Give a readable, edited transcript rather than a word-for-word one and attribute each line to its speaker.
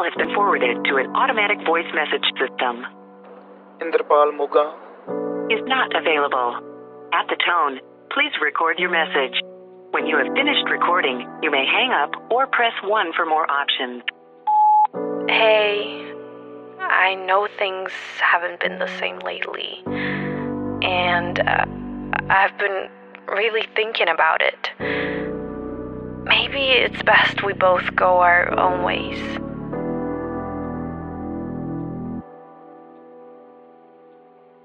Speaker 1: has been forwarded to an automatic voice message system.
Speaker 2: Indrapal Muga
Speaker 1: Is not available. At the tone, please record your message. When you have finished recording, you may hang up or press 1 for more options.
Speaker 3: Hey, I know things haven't been the same lately, and I've been really thinking about it. Maybe it's best we both go our own ways.